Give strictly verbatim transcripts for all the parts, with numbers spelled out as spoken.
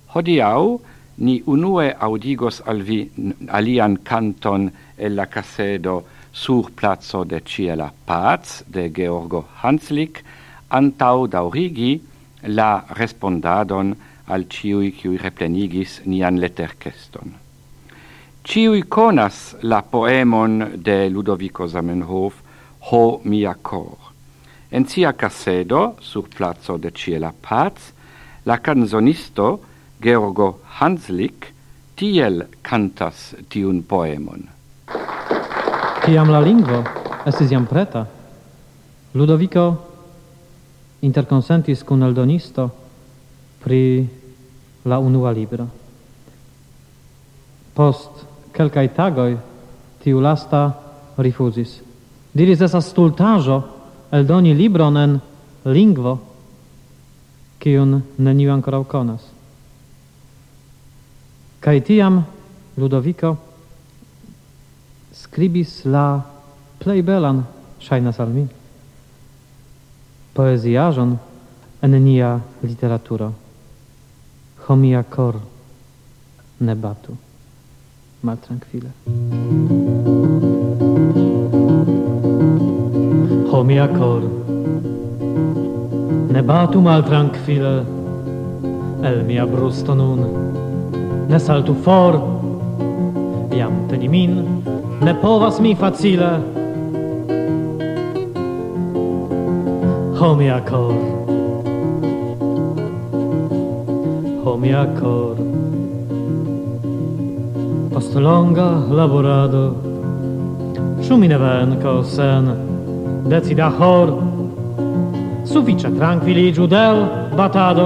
Hodiau ni unue audigos al vi alian canton el la casedo sur plazo de Ciela Paz de Georgo Hanslik, antau daurigi la respondadon al ciui qui replenigis nian letterkeston. Ciui conas la poemon de Ludovico Zamenhof, Ho mia cor. En sia casedo, sur plazo de Ciela Paz, la canzonisto Georgo Hanslik tiel cantas tiun poemon. Ciam la lingvo estis jam preta, Ludovico interconsentis cum eldonisto pri la unua libro. Post kelkaj tagoj tiu lasta rifuzis. Diris esas stultaĵo eldoni libron en lingvo, kiun neniu ankoraŭ konas. Kaj tiam Ludovico skribis la plej belan, ŝajnas al mi, poeziaĵon en nia literaturo. Ho mia cor, ne batu maltrankvile. Ho mia cor, ne batu maltrankvile, el mia brusto nun, ne saltu for, jam teni min, ne povas mi facile. Ho mia cor, ho mia cor, post longa laborado, ĉu mi ne venkos sen decida hor, sufiĉe trankviliĝu del batado.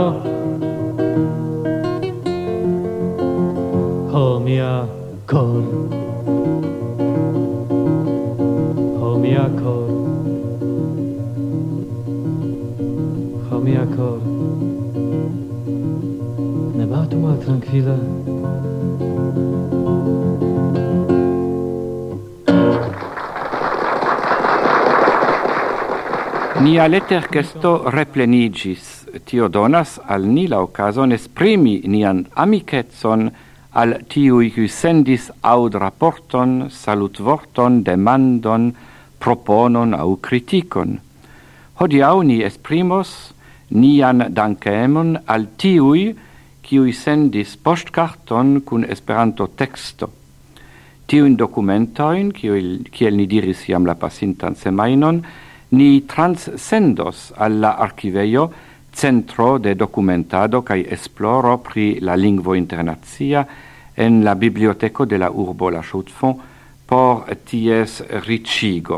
Ho mia cor, ho mia cor, ho mia cor, ne batu maltrankvile. Nia letterkesto replenigis, tio donas al ni la okazon esprimi nian amikecon al tiui qui sendis aud raporton, salutvorton, demandon, proponon au criticon. Hodiau ni esprimos nian dankemon al tiui qui sendis postkarton cun Esperanto texto. Tiuin dokumentoin, kiel ni diris jam la pasintan semainon, ni transsendos alla archiveio Centro de Documentado kaj Esploro pri la lingvo internacia en la biblioteco de la urbo La Chaux-de-Fonds por ties riĉigo.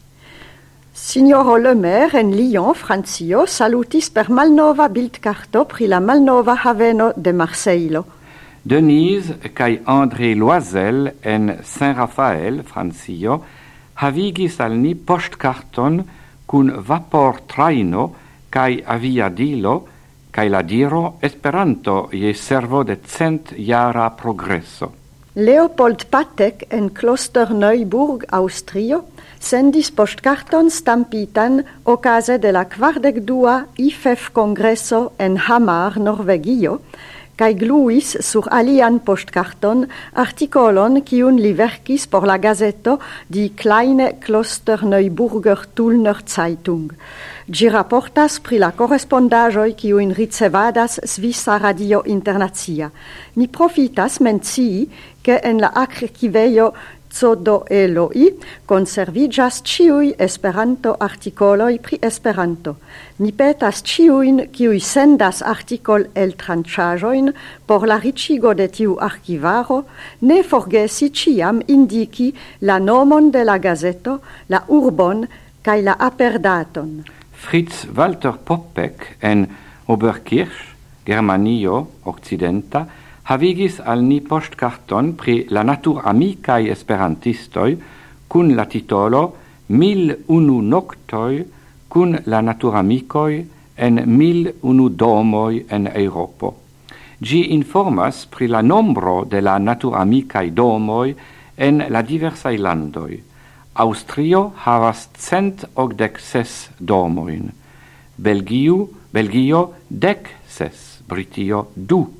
Signoro Le Maire en Lyon, Francio, salutis per malnova bildkarto pri la malnova haveno de Marseillo. Denise kaj André Loisel en Saint-Raphaël, Francio, havigis al ni postkarton cun vapor traino kai aviadilo kai la diro Esperanto je servo de cent jara progresso. Leopold Patek en Klosterneuburg, Austrio, sendis postkarton stampitan okaze de la kvardek dua I F E F kongreso en Hamar, Norvegio, kai gluis sur alian postkarton artikolon kiun li verkis por la gazeto Die kleine Klosterneuburger Tullner Zeitung. Gi raportas pri la korrespondaĵoj kiujn ricevadas Svisa Radio Internacia. Mi profitas mencii ke en la arkivejo C D L O I konserviĝas ĉiuj Esperanto-artikoloj pri Esperanto. Ni petas ĉiujn, kiuj sendas artikol-eltranĉaĵojn por la riĉigo de tiu arkivaro, ne forgesi ĉiam indiki la nomon de la gazeto, la urbon kaj la aperdaton. Fritz Walter Popek en Oberkirch, Germanio Occidenta, havigis al ni postkarton pri la naturamikaj esperantistoj kun la titolo Mil unu noktoj kun la naturamikoj en mil unu domoj en Eŭropo. Ĝi informas pri la nombro de la naturamikaj domoj en la diversaj landoj. Aŭstrio havas cent okdek ses domojn, Belgio, Belgio dek ses, Britio du,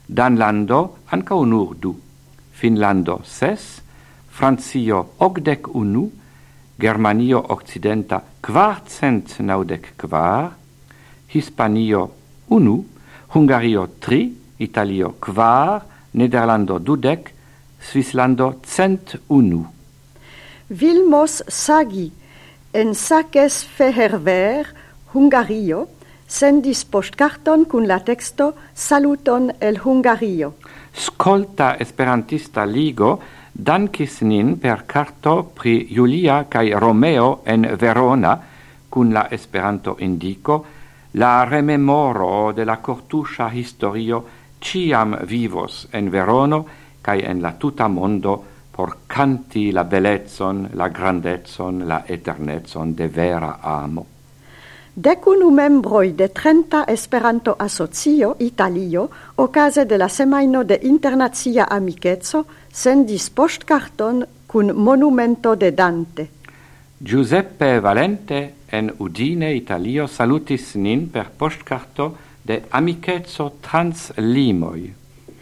Danlando ancau nur du, Finlando ses, Francio ogdec unu, Germanio occidenta quartcent naudec quar, Hispanio unu, Hungario tri, Italio quar, Nederlando dudec, Svislando cent unu. Vilmos Sagi, en saces feherver, Hungario, sendis postcarton cun la texto Saluton el Hungario. Scolta Esperantista Ligo dankis nin per carto pri Julia kai Romeo en Verona cun la Esperanto indico la rememoro de la cortuscia historio ciam vivos en Verono kai en la tuta mondo por canti la bellezon, la grandezon, la eternezon de vera amo. Decunu membroi de trenta Esperanto Asocio Italio, ocase de la semaino de Internazia Amicetso, sendis postcarton cun monumento de Dante. Giuseppe Valente en Udine, Italio, salutis nin per postcarto de Amicetso trans limoi.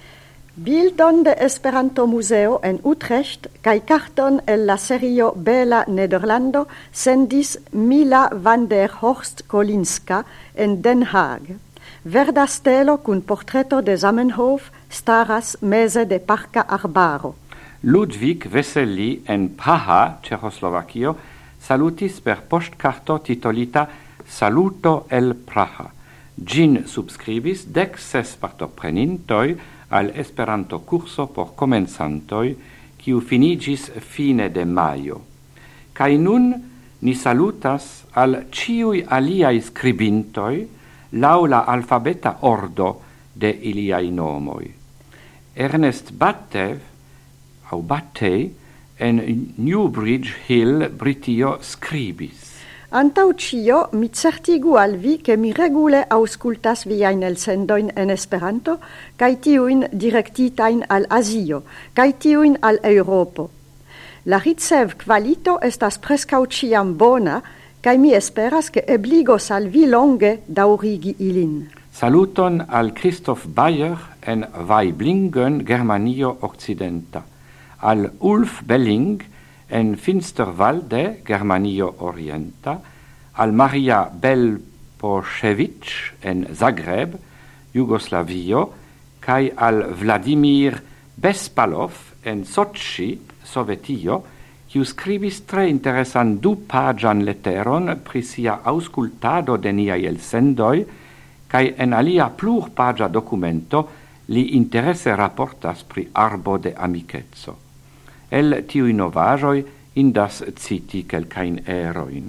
Bildon de Esperanto Museo en Utrecht kai carton el la serio Bella Nederlando sendis Mila van der Horst Kolinska en Den Haag. Verda stelo cun portreto de Zamenhof staras meze de parca arbaro. Ludwig Veseli en Praha, Cehoslovakio, salutis per postcarto titolita Saluto el Praha. Gin subscribis dec ses partoprenintoi al Esperanto curso por comenzantoi, quiu finigis fine de maio. Kai nun ni salutas al ciui aliai scribintoi lau la alfabeta ordo de iliai nomoi. Ernest Battev, au Battey, en Newbridge Hill, Britio, scribis. Antau cio, mi certigu al vi che mi regule auscultas viain elsendoin en Esperanto, cae tiuin directitain al Asio, cae tiuin al Europo. La ricev qualito estas prescau ciam bona, cae mi esperas che ebligos al vi longe daurigi ilin. Saluton al Christoph Bayer en Weiblingen, Germanio Occidenta, al Ulf Belling en Finsterwalde, Germanio Orienta, al Maria Belposhevich en Zagreb, Jugoslavio, kai al Vladimir Bespalov en Sochi, Sovetio, kiu scribis tre interesan du pagian letteron pri sia auscultado de niai elsendoi, kai en alia plur pagia documento li interesse rapportas pri arbo de amicetso. El tiui novajoi indas citi quelcain eroin.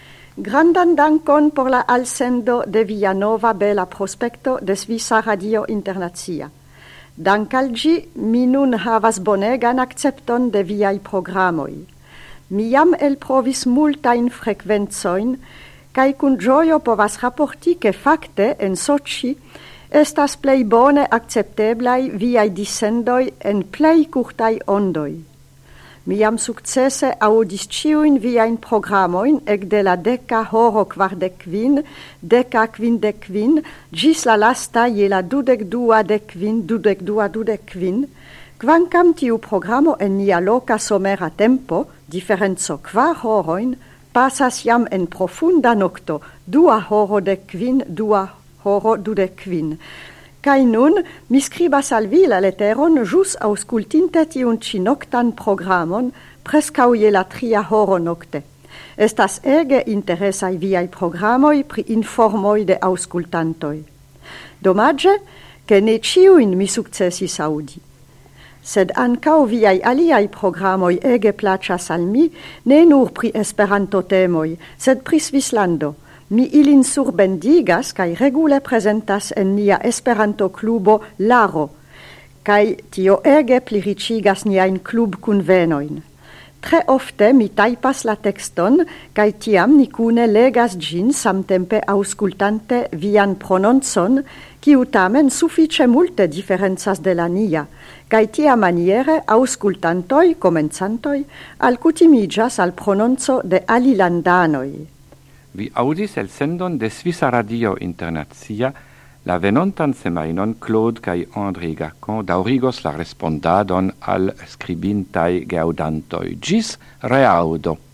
Grandan dankon por la alsendo de via nova bela prospecto de Svisa Radio Internazia. Dank al gi, mi nun havas bonegan accepton de viai programoi. Mi jam elprovis multain frequenzoin, cae cun gioio povas rapporti che facte en Sochi estas plei bone accepteblai viai dissendoi en plei curtai ondoi. Mi jam successe audis ciuin viain programoin ec de la deca horo quardecvin, deca quindecvin, gis la lasta je la dudec dua decvin, dudec dua dudecvin, quancam tiu programo en nia loca somera tempo, differenzo quar horoin, passas jam en profunda nocto, dua horo decvin, dua horo dudecvin. Kai nun, mi scribas al vi la letteron jus auscultinte tiun ci noctan programon prescau je la tria horo nocte. Estas ege interesai viai programoi pri informoi de auscultantoi. Domage, che ne ciuin mi successis audi. Sed ancau viai aliai programoi ege placas al mi, ne nur pri Esperanto temoi, sed pri Svislando. Mi ilin surbendigas kai regule presentas en nia Esperanto klubo Laro, kai tio ege pliricigas niain klub kunvenoin. Tre ofte mi taipas la texton, kai tiam ni cune legas gin samtempe auscultante vian prononcon, kiu tamen suffice multe differenzas de la nia, kai tia maniere auscultantoi, comenzantoi, alcutimigas al prononzo de alilandanoi. Vi audis el sendon de Svisa Radio Internazia La venontan semainon Claude kai André Gacon daurigos la respondadon al scribintai geaudantoi. Gis reaudo!